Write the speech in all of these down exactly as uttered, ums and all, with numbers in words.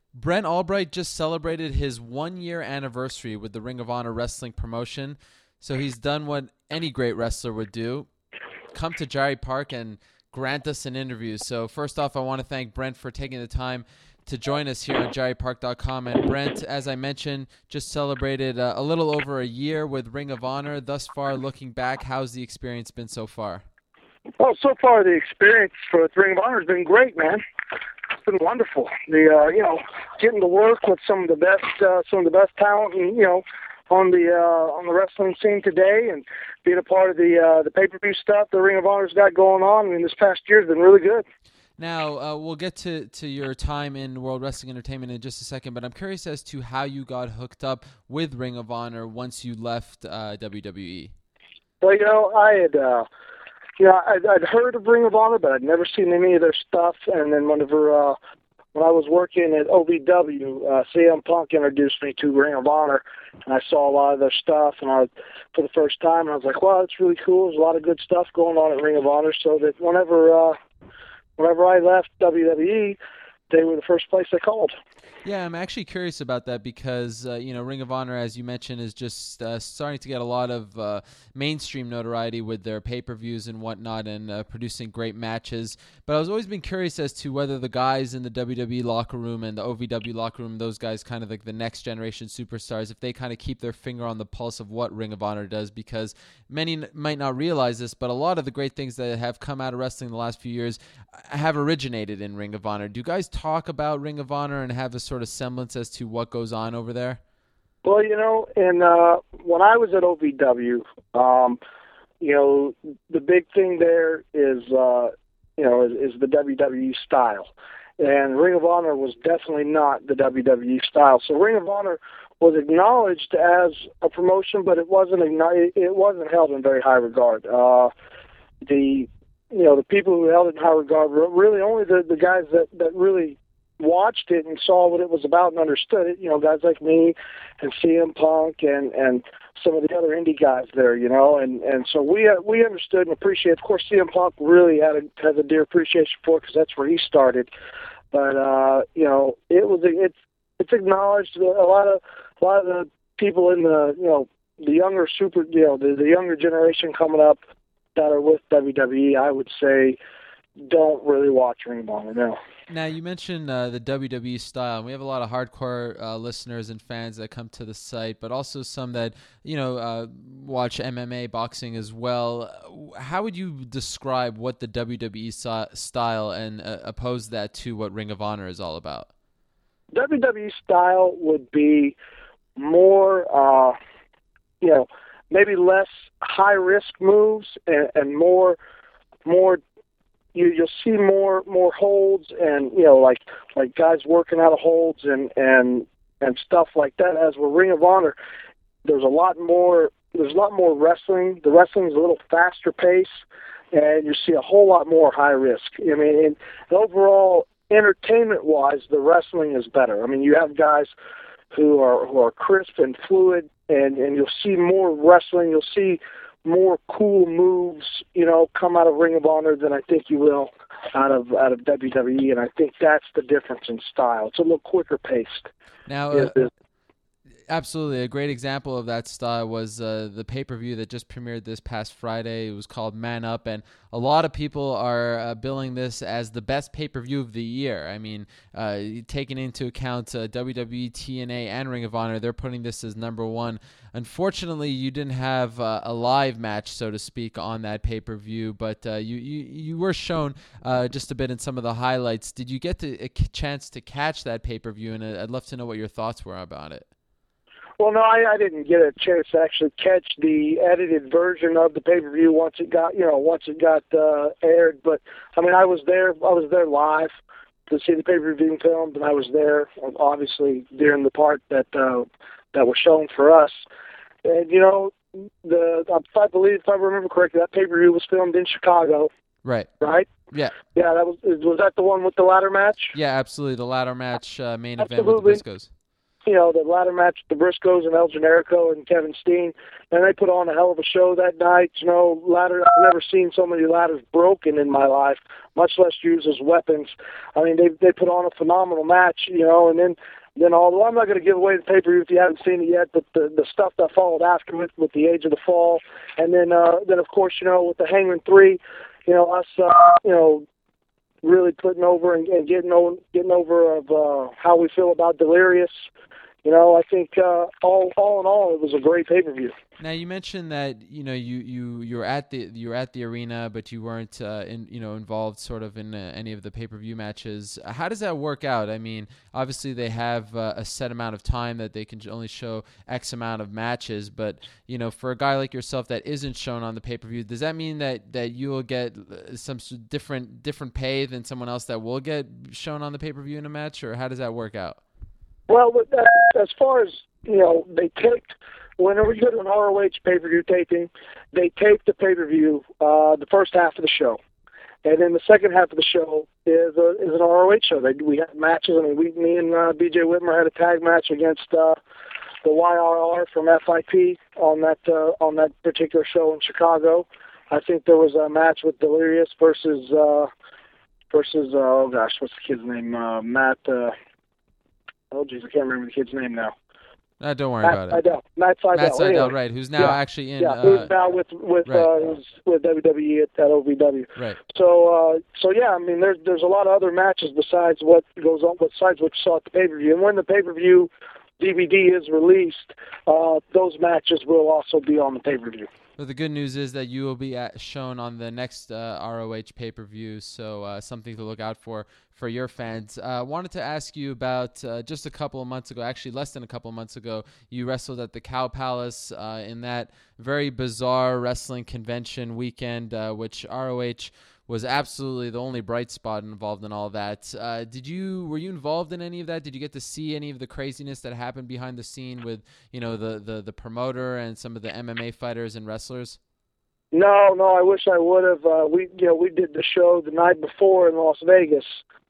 Brent Albright just celebrated his one-year anniversary with the Ring of Honor wrestling promotion. So he's done what any great wrestler would do, come to Jarry Park and grant us an interview. So first off, I want to thank Brent for taking the time to join us here on Jarry Park dot com. And Brent, as I mentioned, just celebrated uh, a little over a year with Ring of Honor. Thus far, looking back, how's the experience been so far? Well, so far the experience for Ring of Honor has been great, man. It's been wonderful. The uh, you know, getting to work with some of the best, uh, some of the best talent, and you know, on the uh, on the wrestling scene today, and being a part of the uh, the pay-per-view stuff the Ring of Honor's got going on. I mean, this past year has been really good. Now, uh, we'll get to, to your time in World Wrestling Entertainment in just a second, but I'm curious as to how you got hooked up with Ring of Honor once you left uh, W W E. Well, you know, I had, uh, you know, I'd, I'd heard of Ring of Honor, but I'd never seen any of their stuff. And then whenever, uh, when I was working at O V W, uh, C M Punk introduced me to Ring of Honor, and I saw a lot of their stuff, and I, for the first time, and I was like, wow, that's really cool. There's a lot of good stuff going on at Ring of Honor, so that whenever, uh, whenever I left W W E, they were the first place I called. Yeah, I'm actually curious about that because, uh, you know, Ring of Honor, as you mentioned, is just uh, starting to get a lot of uh, mainstream notoriety with their pay-per-views and whatnot and uh, producing great matches. But I was always been curious as to whether the guys in the W W E locker room and the O V W locker room, those guys kind of like the next generation superstars, if they kind of keep their finger on the pulse of what Ring of Honor does, because many n- might not realize this, but a lot of the great things that have come out of wrestling in the last few years have originated in Ring of Honor. Do you guys talk about Ring of Honor and have a sort of semblance as to what goes on over there? Well, you know, and uh, when I was at O V W, um, you know, the big thing there is, uh, you know, is, is the W W E style. And Ring of Honor was definitely not the W W E style. So Ring of Honor was acknowledged as a promotion, but it wasn't it wasn't held in very high regard. Uh, the you know the people who held it in high regard were really only the, the guys that, that really watched it and saw what it was about and understood it. You know, guys like me and C M Punk and, and some of the other indie guys there. You know, and, and so we uh, we understood and appreciated. Of course, C M Punk really had a has a dear appreciation for it because that's where he started. But uh, you know, it was it's it's acknowledged. A lot of a lot of the people in the you know the younger super you know the, the younger generation coming up that are with W W E, I would say, don't really watch Ring of Honor now. Now, you mentioned uh, the W W E style, and we have a lot of hardcore uh, listeners and fans that come to the site, but also some that, you know, uh, watch M M A boxing as well. How would you describe what the W W E so- style and uh, oppose that to what Ring of Honor is all about? W W E style would be more, uh, you know, maybe less high-risk moves and, and more more You, you'll see more more holds and you know like like guys working out of holds and and and stuff like that. As with Ring of Honor, there's a lot more there's a lot more wrestling. The wrestling is a little faster pace, and you see a whole lot more high risk. I mean, and overall entertainment wise, the wrestling is better. I mean, you have guys who are who are crisp and fluid, and and you'll see more wrestling. You'll see more cool moves, you know, come out of Ring of Honor than I think you will out of out of W W E, and I think that's the difference in style. It's a little quicker paced. Now, uh, absolutely, a great example of that style was uh, the pay-per-view that just premiered this past Friday. It was called Man Up, and a lot of people are uh, billing this as the best pay-per-view of the year. I mean, uh, taking into account uh, W W E, T N A, and Ring of Honor, they're putting this as number one. Unfortunately, you didn't have uh, a live match, so to speak, on that pay-per-view, but uh, you, you you were shown uh, just a bit in some of the highlights. Did you get to, a chance to catch that pay-per-view? And I'd love to know what your thoughts were about it. Well, no, I, I didn't get a chance to actually catch the edited version of the pay-per-view once it got, you know, once it got uh, aired. But I mean, I was there. I was there live to see the pay-per-view being filmed, and I was there, obviously, during the part that uh, that was shown for us. And you know, the I believe, if I remember correctly, that pay-per-view was filmed in Chicago. Right. Right. Yeah. Yeah. That was was that the one with the ladder match? Yeah, absolutely. The ladder match uh, main Absolutely. event with the Briscoes. you know, the ladder match, the Briscoes and El Generico and Kevin Steen, and they put on a hell of a show that night. You know, ladder, I've never seen so many ladders broken in my life, much less used as weapons. I mean, they they put on a phenomenal match, you know, and then then although I'm not going to give away the pay-per-view if you haven't seen it yet, but the the stuff that followed after it with the Age of the Fall, and then uh, then of course, you know, with the Hangman three, you know, us, uh, you know, really putting over and, and getting over, getting over of uh, how we feel about Delirious. You know, I think uh, all all in all, it was a great pay-per-view. Now you mentioned that you know you you you were at the you were at the arena, but you weren't uh, in you know involved sort of in uh, any of the pay-per-view matches. How does that work out? I mean, obviously they have uh, a set amount of time that they can only show X amount of matches, but you know, for a guy like yourself that isn't shown on the pay-per-view, does that mean that that you will get some different different pay than someone else that will get shown on the pay-per-view in a match, or how does that work out? Well, with that, as far as, you know, they taped, whenever you go to an R O H pay-per-view taping, they tape the pay-per-view, uh, the first half of the show. And then the second half of the show is a, is an R O H show. They, we had matches. I mean, we, me and uh, B J Whitmer had a tag match against uh, the Y R R from F I P on that uh, on that particular show in Chicago. I think there was a match with Delirious versus, uh, versus uh, oh gosh, what's the kid's name? Uh, Matt... Uh, Oh, geez, I can't remember the kid's name now. Uh, don't worry Matt about Seidel. it. Matt Seidel. Matt Seidel, anyway. right, who's now yeah. actually in... Yeah, uh, who's now with with right. uh, who's with W W E at, at O V W. Right. So, uh, so yeah, I mean, there's there's a lot of other matches besides what goes on, besides what you saw at the pay-per-view. And when the pay-per-view D V D is released, uh, those matches will also be on the pay-per-view. But the good news is that you will be at, shown on the next uh, R O H pay-per-view, so uh, something to look out for for your fans. I uh, wanted to ask you about uh, just a couple of months ago, actually less than a couple of months ago, you wrestled at the Cow Palace uh, in that very bizarre wrestling convention weekend, uh, which R O H was absolutely the only bright spot involved in all that. Uh, did you were you involved in any of that? Did you get to see any of the craziness that happened behind the scene with, you know, the the, the promoter and some of the M M A fighters and wrestlers? No, no, I wish I would have. Uh, we, you know, we did the show the night before in Las Vegas,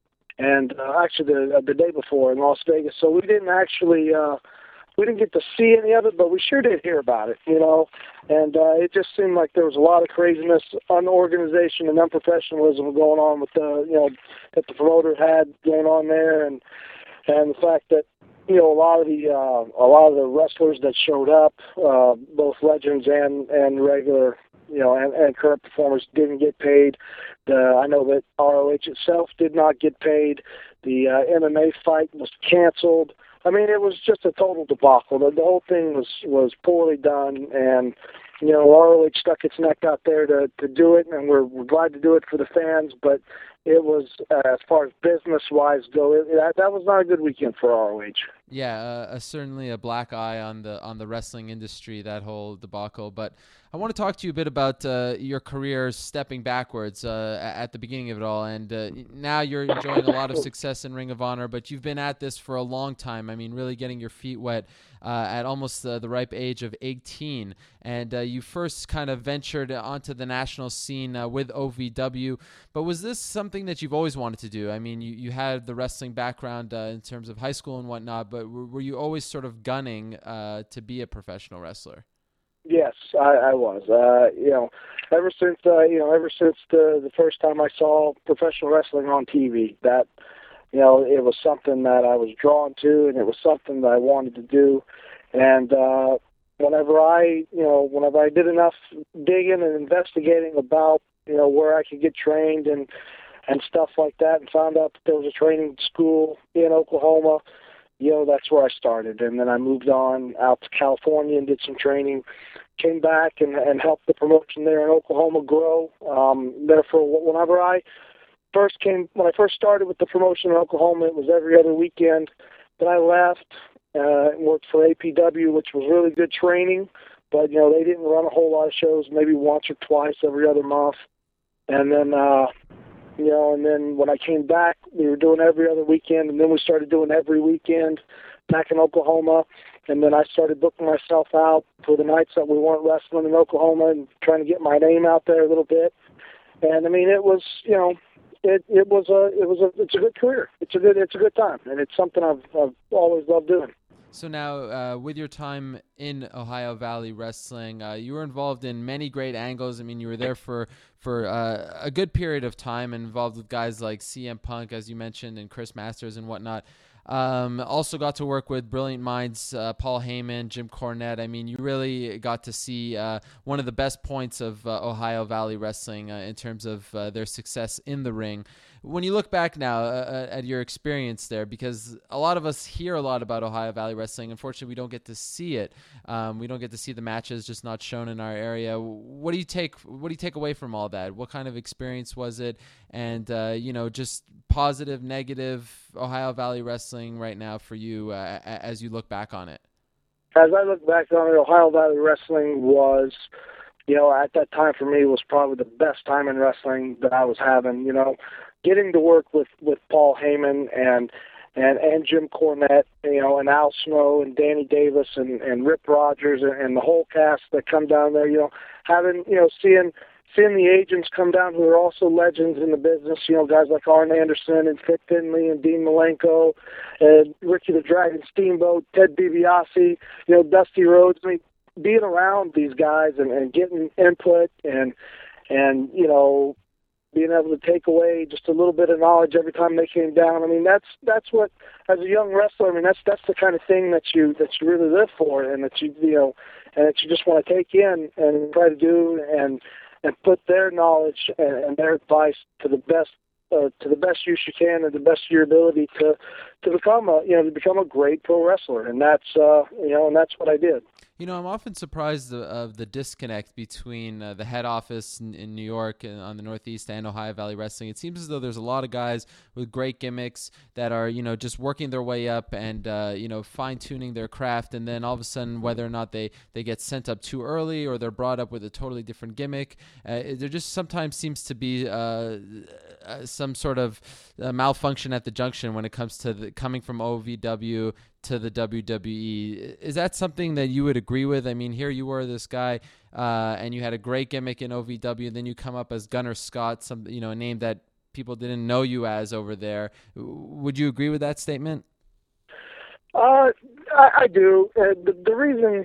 and uh, actually the uh, the day before in Las Vegas. So we didn't actually. Uh, We didn't get to see any of it, but we sure did hear about it, you know. And uh, it just seemed like there was a lot of craziness, unorganization, and unprofessionalism going on with the, you know, that the promoter had going on there, and and the fact that, you know, a lot of the uh, a lot of the wrestlers that showed up, uh, both legends and and regular, you know, and, and current performers didn't get paid. The, I know that R O H itself did not get paid. The uh, M M A fight was canceled. I mean, it was just a total debacle. The, the whole thing was, was poorly done, and, you know, R O H stuck its neck out there to, to do it, and we're, we're glad to do it for the fans, but it was, uh, as far as business-wise go, it, that, that was not a good weekend for R O H. Yeah, uh, uh, certainly a black eye on the on the wrestling industry, that whole debacle. But I want to talk to you a bit about uh, your career stepping backwards uh, at the beginning of it all. And uh, now you're enjoying a lot of success in Ring of Honor, but you've been at this for a long time. I mean, really getting your feet wet uh, at almost uh, the ripe age of eighteen. And uh, you first kind of ventured onto the national scene uh, with O V W. But was this something that you've always wanted to do? I mean, you, you had the wrestling background uh, in terms of high school and whatnot, but were, were you always sort of gunning uh, to be a professional wrestler? Yes, I, I was. Uh, you know, ever since uh, you know, ever since the the first time I saw professional wrestling on T V, that, you know, it was something that I was drawn to, and it was something that I wanted to do. And uh, whenever I, you know, whenever I did enough digging and investigating about, you know, where I could get trained and and stuff like that, and found out that there was a training school in Oklahoma, you know, that's where I started. And then I moved on out to California and did some training, came back and, and helped the promotion there in Oklahoma grow. Um, therefore, whenever I first came, when I first started with the promotion in Oklahoma, it was every other weekend. Then I left uh, and worked for A P W, which was really good training, but, you know, they didn't run a whole lot of shows, maybe once or twice every other month. And then, uh, you know, and then when I came back, we were doing every other weekend, and then we started doing every weekend back in Oklahoma. And then I started booking myself out for the nights that we weren't wrestling in Oklahoma and trying to get my name out there a little bit. And I mean, it was, you know, it it was a it was a it's a good career. It's a good it's a good time, and it's something I've I've always loved doing. So now, uh, with your time in Ohio Valley Wrestling, uh, you were involved in many great angles. I mean, you were there for for uh, a good period of time, and involved with guys like C M Punk, as you mentioned, and Chris Masters and whatnot. Um, also got to work with brilliant minds, uh, Paul Heyman, Jim Cornette. I mean, you really got to see uh, one of the best points of uh, Ohio Valley Wrestling uh, in terms of uh, their success in the ring. When you look back now uh, at your experience there, because a lot of us hear a lot about Ohio Valley Wrestling, unfortunately we don't get to see it. Um, we don't get to see the matches, just not shown in our area. What do you take? What do you take away from all that? What kind of experience was it? And uh, you know, just positive, negative Ohio Valley Wrestling right now for you uh, as you look back on it. As I look back on it, Ohio Valley Wrestling was, you know, at that time for me was probably the best time in wrestling that I was having. You know, getting to work with, with Paul Heyman and and and Jim Cornette, you know, and Al Snow and Danny Davis and, and Rip Rogers and, and the whole cast that come down there. You know, having you know seeing seeing the agents come down who are also legends in the business. You know, guys like Arn Anderson and Fit Finley and Dean Malenko and Ricky the Dragon Steamboat, Ted DiBiase, you know, Dusty Rhodes. I mean, being around these guys and, and getting input and and you know being able to take away just a little bit of knowledge every time they came down. I mean, that's that's what, as a young wrestler, I mean, that's that's the kind of thing that you that you really live for, and that you you know, and that you just want to take in and try to do and and put their knowledge and, and their advice to the best uh, to the best use you can and the best of your ability to to become a you know to become a great pro wrestler, and that's uh, you know and that's what I did. You know, I'm often surprised of, of the disconnect between uh, the head office in, in New York and on the Northeast and Ohio Valley Wrestling. It seems as though there's a lot of guys with great gimmicks that are, you know, just working their way up and, uh, you know, fine-tuning their craft. And then all of a sudden, whether or not they, they get sent up too early or they're brought up with a totally different gimmick, uh, there just sometimes seems to be uh, uh, some sort of uh, malfunction at the junction when it comes to the, coming from O V W to the W W E. Is that something that you would agree with? I mean, here you were, this guy, uh, and you had a great gimmick in O V W, and then you come up as Gunner Scott, some you know, a name that people didn't know you as over there. Would you agree with that statement? Uh, I, I do. Uh, the, the reason,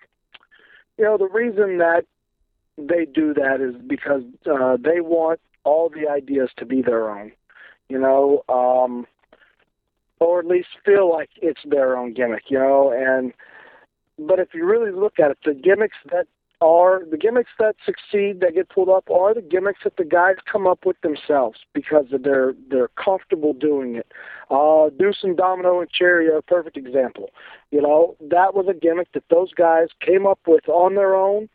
you know, the reason that they do that is because uh, they want all the ideas to be their own. You know, um, or at least feel like it's their own gimmick, you know. And but if you really look at it, the gimmicks that are the gimmicks that succeed, that get pulled up, are the gimmicks that the guys come up with themselves because of their they're comfortable doing it. Uh, Deuce and Domino and Cherry are a perfect example. You know, that was a gimmick that those guys came up with on their own,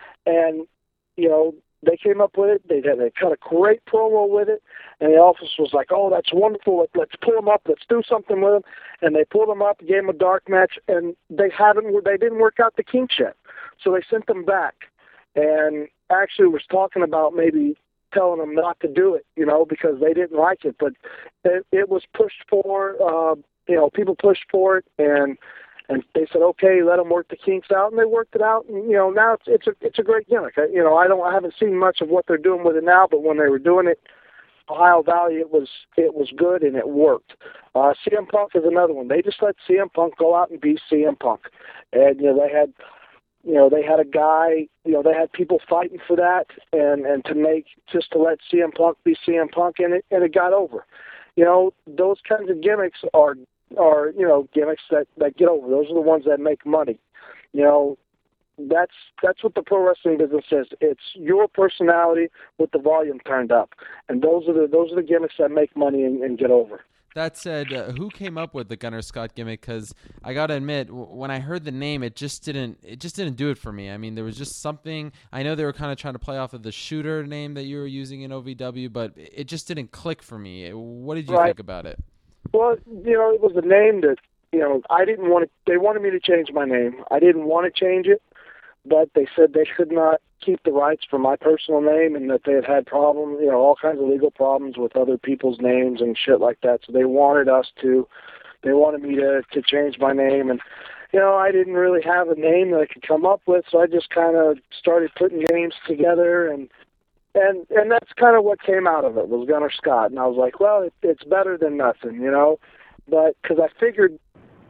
and you know. They came up with it. They they cut a great promo with it, and the office was like, "Oh, that's wonderful. Let, let's pull them up. Let's do something with them." And they pulled them up, gave them a dark match, and they haven't. They didn't work out the kinks yet, so they sent them back. And actually, was talking about maybe telling them not to do it, you know, because they didn't like it. But it, it was pushed for. Uh, you know, people pushed for it, and. And they said, okay, let them work the kinks out, and they worked it out. And you know, now it's it's a it's a great gimmick. I, you know, I don't I haven't seen much of what they're doing with it now, but when they were doing it, Ohio Valley, it was it was good and it worked. Uh, C M Punk is another one. They just let C M Punk go out and be C M Punk, and you know they had you know they had a guy, you know they had people fighting for that, and and to make just to let C M Punk be C M Punk, and it and it got over. You know, those kinds of gimmicks are. Are you know gimmicks that, that get over. Those are the ones that make money. You know, that's that's what the pro wrestling business is. It's your personality with the volume turned up, and those are the those are the gimmicks that make money and, and get over. That said, uh, who came up with the Gunner Scott gimmick? Because I gotta admit, w- when I heard the name, it just didn't it just didn't do it for me. I mean, there was just something. I know they were kind of trying to play off of the Shooter name that you were using in O V W, but it just didn't click for me. What did you Right. think about it? Well, you know, it was a name that, you know, I didn't want to, they wanted me to change my name. I didn't want to change it, but they said they could not keep the rights for my personal name and that they had had problems, you know, all kinds of legal problems with other people's names and shit like that. So they wanted us to, they wanted me to, to change my name. And, you know, I didn't really have a name that I could come up with, so I just kind of started putting names together and, And and that's kind of what came out of it was Gunner Scott, and I was like, well, it, it's better than nothing, you know. But because I figured,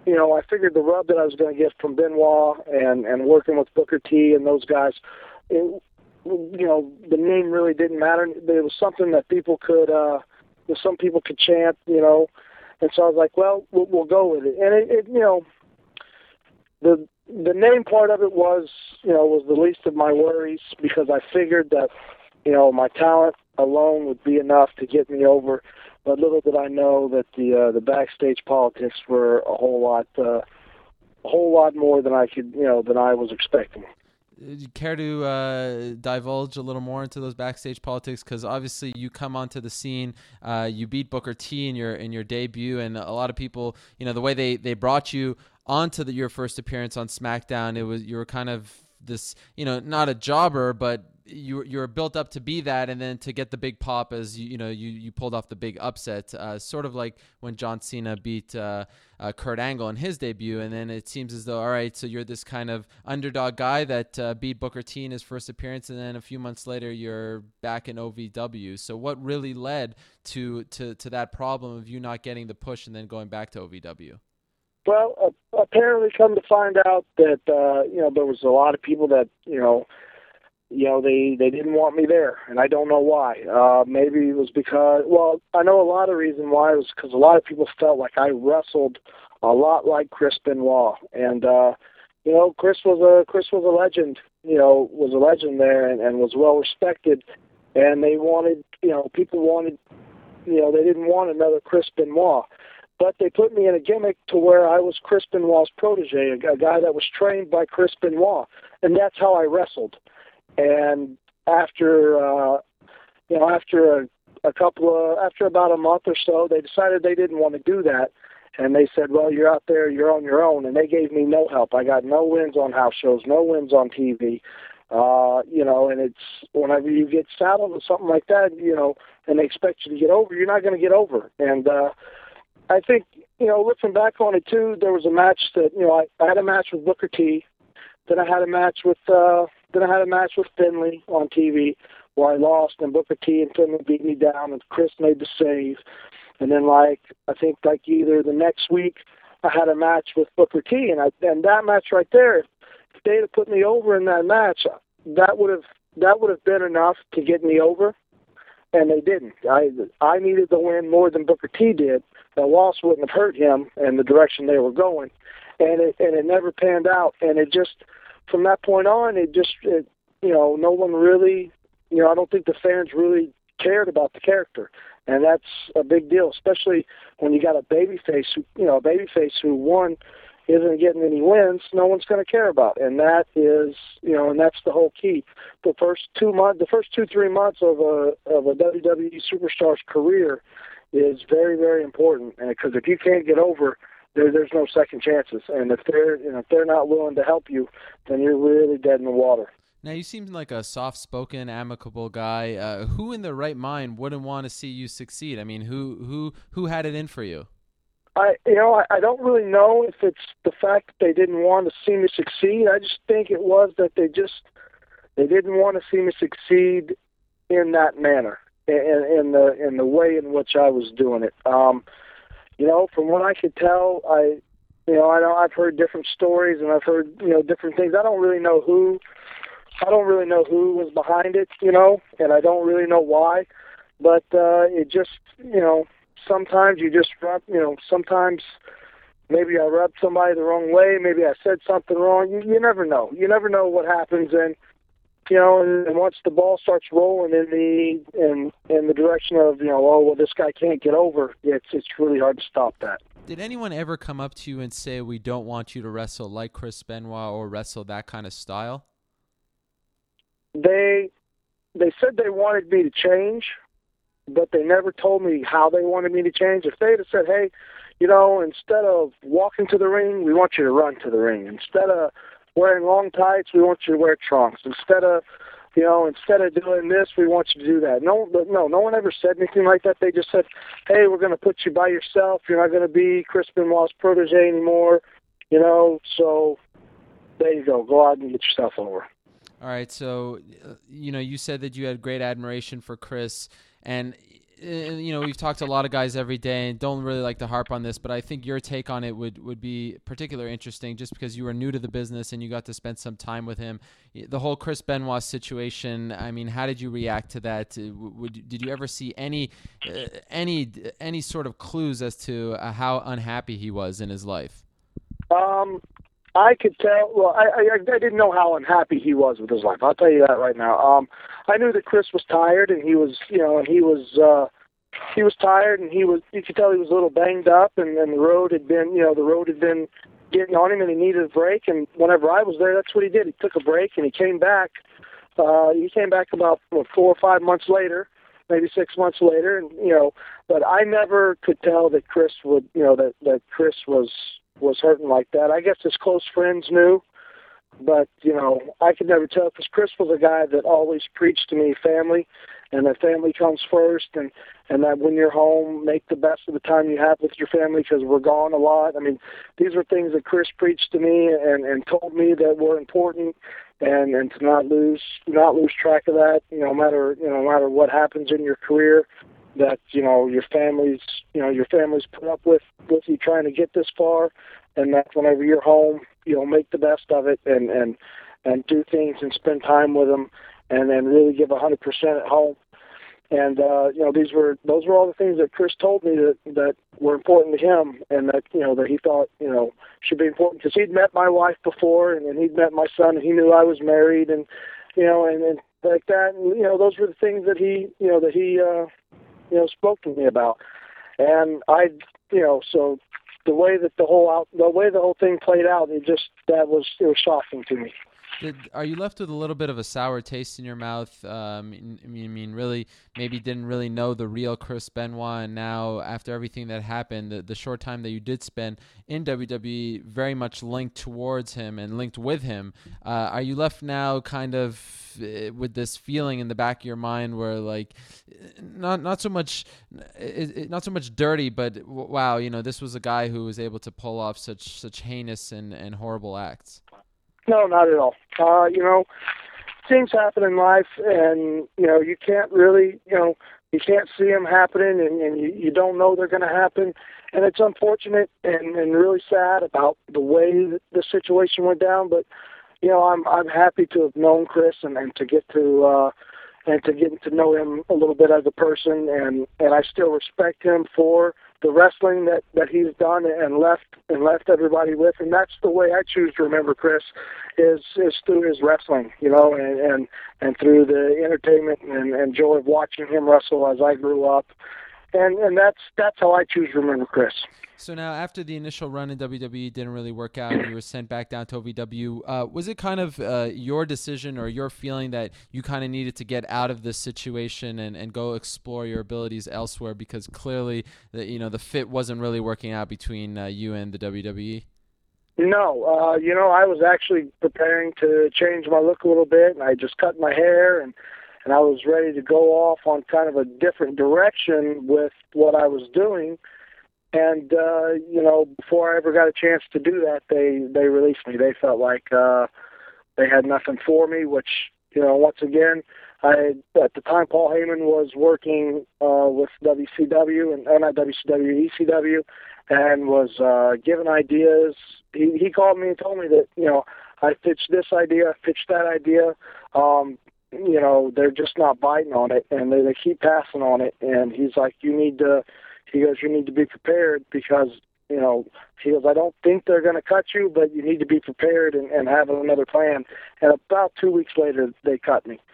you know, I figured the rub that I was going to get from Benoit and and working with Booker T and those guys, it, you know, the name really didn't matter. It was something that people could, uh, that some people could chant, you know. And so I was like, well, we'll, we'll go with it. And it, it, you know, the the name part of it was, you know, was the least of my worries because I figured that, you know, my talent alone would be enough to get me over. But little did I know that the uh, the backstage politics were a whole lot, uh, a whole lot more than I could, you know, than I was expecting. Do you care to uh, divulge a little more into those backstage politics? Because obviously you come onto the scene, uh, you beat Booker T in your in your debut, and a lot of people, you know, the way they, they brought you onto the, your first appearance on SmackDown, it was you were kind of this, you know, not a jobber, but you you were built up to be that, and then to get the big pop as you you know you, you pulled off the big upset, uh, sort of like when John Cena beat uh, uh, Kurt Angle in his debut, and then it seems as though, all right, so you're this kind of underdog guy that uh, beat Booker T in his first appearance, and then a few months later you're back in O V W. So what really led to to to that problem of you not getting the push and then going back to O V W? Well, uh, apparently, come to find out that uh, you know there was a lot of people that you know. You know, they, they didn't want me there, and I don't know why. Uh, maybe it was because, well, I know a lot of reason why. It was because a lot of people felt like I wrestled a lot like Chris Benoit, and uh, you know, Chris was a Chris was a legend. You know, was a legend there, and, and was well respected. And they wanted, you know, people wanted, you know, they didn't want another Chris Benoit. But they put me in a gimmick to where I was Chris Benoit's protege, a, a guy that was trained by Chris Benoit, and that's how I wrestled. And after, uh, you know, after a, a couple of, after about a month or so, they decided they didn't want to do that. And they said, well, you're out there, you're on your own. And they gave me no help. I got no wins on house shows, no wins on T V. Uh, you know, and it's, whenever you get saddled with something like that, you know, and they expect you to get over, you're not going to get over. And, uh, I think, you know, looking back on it too, there was a match that, you know, I, I had a match with Booker T. Then I had a match with, uh, Then I had a match with Finlay on T V where I lost, and Booker T and Finlay beat me down, and Chris made the save. And then, like, I think, like, either the next week, I had a match with Booker T, and I, and that match right there, if they'd have put me over in that match, that would have that would have been enough to get me over, and they didn't. I I needed the win more than Booker T did. The loss wouldn't have hurt him and the direction they were going, and it and it never panned out, and it just. From that point on, it just, it, you know, no one really, you know, I don't think the fans really cared about the character. And that's a big deal, especially when you got a babyface who, you know, a babyface who, one, isn't getting any wins, no one's going to care about. And that is, you know, and that's the whole key. The first two months, the first two, three months of a, of a W W E superstar's career is very, very important. And because if you can't get over, There, there's no second chances, and if they're you know, if they're not willing to help you, then you're really dead in the water. Now, you seem like a soft-spoken, amicable guy. Uh, who in their right mind wouldn't want to see you succeed? I mean, who who who had it in for you? I you know I, I don't really know if it's the fact that they didn't want to see me succeed. I just think it was that they just they didn't want to see me succeed in that manner, in, in the in the way in which I was doing it. Um, You know, from what I could tell, I, you know, I know I've heard different stories and I've heard, you know, different things. I don't really know who, I don't really know who was behind it, you know, and I don't really know why, but uh, it just, you know, sometimes you just rub, you know, sometimes maybe I rubbed somebody the wrong way, maybe I said something wrong. You, you never know. You never know what happens, and you know, and, and once the ball starts rolling in the in in the direction of, you know, oh well, this guy can't get over, it's it's really hard to stop that. Did anyone ever come up to you and say, we don't want you to wrestle like Chris Benoit or wrestle that kind of style? They they said they wanted me to change, but they never told me how they wanted me to change. If they'd have said, hey, you know, instead of walking to the ring, we want you to run to the ring. Instead of wearing long tights, we want you to wear trunks. Instead of, you know, instead of doing this, we want you to do that. No, but no, no one ever said anything like that. They just said, hey, we're going to put you by yourself. You're not going to be Chris Benoit's protege anymore, you know, so there you go. Go out and get yourself over. All right, so, uh, you know, you said that you had great admiration for Chris, and you know, we've talked to a lot of guys every day and don't really like to harp on this, but I think your take on it would, would be particularly interesting just because you were new to the business and you got to spend some time with him. The whole Chris Benoit situation, I mean, how did you react to that? Would, did you ever see any, uh, any, any sort of clues as to uh, how unhappy he was in his life? Um, I could tell. Well, I, I I didn't know how unhappy he was with his life. I'll tell you that right now. Um, I knew that Chris was tired, and he was, you know, and he was uh, he was tired, and he was. You could tell he was a little banged up, and, and the road had been, you know, the road had been getting on him, and he needed a break. And whenever I was there, that's what he did. He took a break, and he came back. Uh, he came back about what, four or five months later, maybe six months later, and you know. But I never could tell that Chris would, you know, that that Chris was. was hurting like that. I guess his close friends knew, but, you know, I could never tell because Chris was a guy that always preached to me family, and that family comes first, and, and that when you're home, make the best of the time you have with your family because we're gone a lot. I mean, these were things that Chris preached to me and, and told me that were important, and, and to not lose not lose track of that, you know, no matter, you know, no matter what happens in your career, that, you know, your family's, you know, your family's put up with, with you trying to get this far, and that whenever you're home, you know, make the best of it and, and, and do things and spend time with them and then really give a hundred percent at home. And, uh, you know, these were, those were all the things that Chris told me that, that were important to him and that, you know, that he thought, you know, should be important because he'd met my wife before and, and he'd met my son and he knew I was married and, you know, and, and like that. And, you know, those were the things that he, you know, that he, uh, you know, spoke to me about. And I, you know, so the way that the whole out, the way the whole thing played out, it just, that was, it was shocking to me. Did, are you left with a little bit of a sour taste in your mouth? Um, I mean, I mean, really, maybe didn't really know the real Chris Benoit, and now after everything that happened, the, the short time that you did spend in W W E, very much linked towards him and linked with him. Uh, are you left now, kind of uh, with this feeling in the back of your mind, where like, not not so much, it, it, not so much dirty, but wow, you know, this was a guy who was able to pull off such such heinous and, and horrible acts. No, not at all. Uh, you know, things happen in life, and you know you can't really, you know, you can't see them happening, and, and you, you don't know they're going to happen, and it's unfortunate and, and really sad about the way that the situation went down. But you know, I'm I'm happy to have known Chris and, and to get to uh, and to get to know him a little bit as a person, and and I still respect him for the wrestling that, that he's done and left and left everybody with, and that's the way I choose to remember Chris, is is through his wrestling, you know, and and, and through the entertainment and, and joy of watching him wrestle as I grew up, and and that's that's how I choose to remember Chris. So now, after the initial run in W W E didn't really work out, and you were sent back down to O V W, uh, was it kind of uh, your decision or your feeling that you kind of needed to get out of this situation and, and go explore your abilities elsewhere, because clearly, the, you know, the fit wasn't really working out between uh, you and the W W E? No, uh, you know, I was actually preparing to change my look a little bit, and I just cut my hair, and and I was ready to go off on kind of a different direction with what I was doing. And, uh, you know, before I ever got a chance to do that, they, they released me. They felt like uh, they had nothing for me, which, you know, once again, I at the time Paul Heyman was working uh, with W C W, and uh, not W C W, E C W, and was uh, giving ideas. He, he called me and told me that, you know, I pitched this idea, I pitched that idea. Um, you know, they're just not biting on it, and they, they keep passing on it. And he's like, you need to... He goes, you need to be prepared because, you know, he goes, I don't think they're going to cut you, but you need to be prepared and, and have another plan. And about two weeks later, they cut me.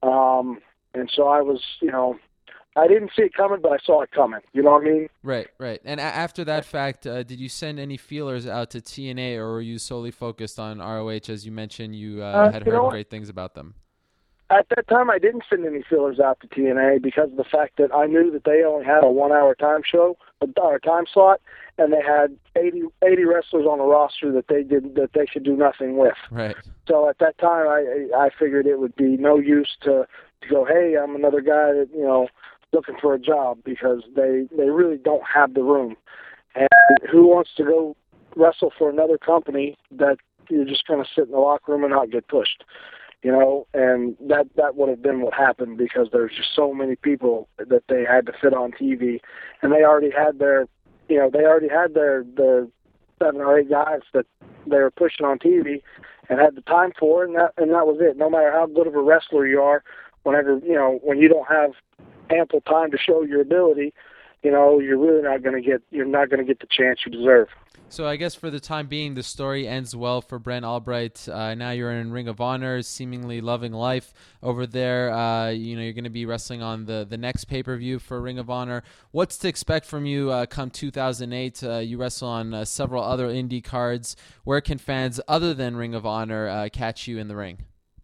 Um, and so I was, you know, I didn't see it coming, but I saw it coming. You know what I mean? Right, right. And a- after that fact, uh, did you send any feelers out to T N A, or were you solely focused on R O H? As you mentioned, you uh, uh, had you heard know great things about them. At that time, I didn't send any feelers out to T N A because of the fact that I knew that they only had a one-hour time show, or time slot, and they had eighty, eighty wrestlers on the roster that they did that they should do nothing with. Right. So at that time, I I figured it would be no use to, to go, hey, I'm another guy that, you know, looking for a job, because they they really don't have the room. And who wants to go wrestle for another company that you're just going to sit in the locker room and not get pushed? you know, and that that would have been what happened because there's just so many people that they had to fit on T V, and they already had their, you know, they already had their their seven or eight guys that they were pushing on T V, and had the time for it, and that and that was it. No matter how good of a wrestler you are, whenever you know when you don't have ample time to show your ability, you know, you're really not going to get you're not going to get the chance you deserve. So I guess for the time being, the story ends well for Brent Albright. Uh, now you're in Ring of Honor, seemingly loving life over there. Uh, you know, you're going to be wrestling on the, the next pay-per-view for Ring of Honor. What's to expect from you uh, come two thousand eight? Uh, you wrestle on uh, several other indie cards. Where can fans other than Ring of Honor uh, catch you in the ring?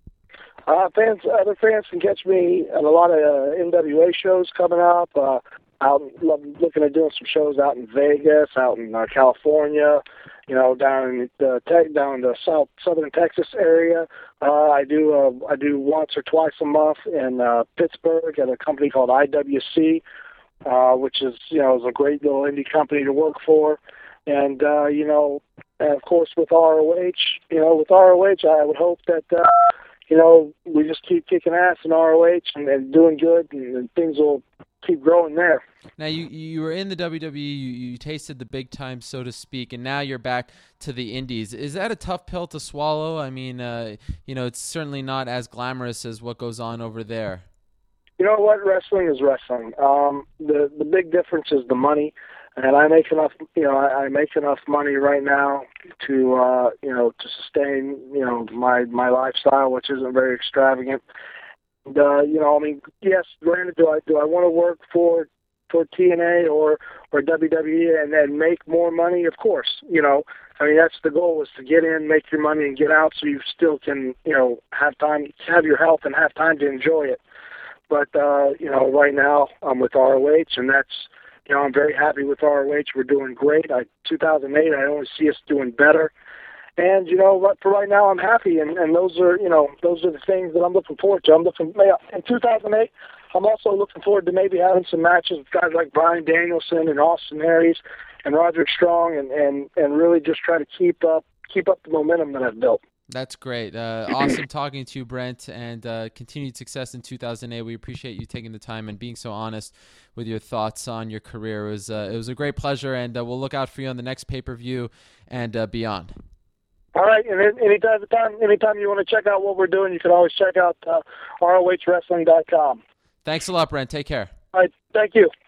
Uh, fans, other fans can catch me at a lot of uh, N W A shows coming up. Uh, out love, looking at doing some shows out in Vegas, out in uh, California, you know, down in the te- down in the south southern Texas area. Uh, I do uh, I do once or twice a month in uh, Pittsburgh at a company called I W C, uh, which is you know is a great little indie company to work for. And uh, you know, and of course with R O H, you know, with R O H, I would hope that. Uh, You know, we just keep kicking ass in R O H and, and doing good, and, and things will keep growing there. Now, you you were in the W W E, you, you tasted the big time, so to speak, and now you're back to the indies. Is that a tough pill to swallow? I mean, uh, you know, it's certainly not as glamorous as what goes on over there. You know what? Wrestling is wrestling. Um, the the big difference is the money. And I make enough, you know, I, I make enough money right now to, uh, you know, to sustain, you know, my my lifestyle, which isn't very extravagant. And, uh, you know, I mean, yes, granted, do I do I want to work for for T N A or or W W E and then make more money? Of course, you know. I mean, that's the goal: is to get in, make your money, and get out, so you still can, you know, have time, have your health, and have time to enjoy it. But uh, you know, right now I'm with R O H, and that's. You know, I'm very happy with R O H. We're doing great. I, two thousand eight, I only see us doing better. And, you know, for right now, I'm happy. And, and those are, you know, those are the things that I'm looking forward to. I'm looking, in two thousand eight, I'm also looking forward to maybe having some matches with guys like Bryan Danielson and Austin Aries and Roderick Strong and, and, and really just try to keep up, keep up the momentum that I've built. That's great. Uh, awesome talking to you, Brent, and uh, continued success in two thousand eight. We appreciate you taking the time and being so honest with your thoughts on your career. It was, uh, it was a great pleasure, and uh, we'll look out for you on the next pay-per-view and uh, beyond. All right, and anytime, anytime you want to check out what we're doing, you can always check out uh, R O H wrestling dot com. Thanks a lot, Brent. Take care. All right, thank you.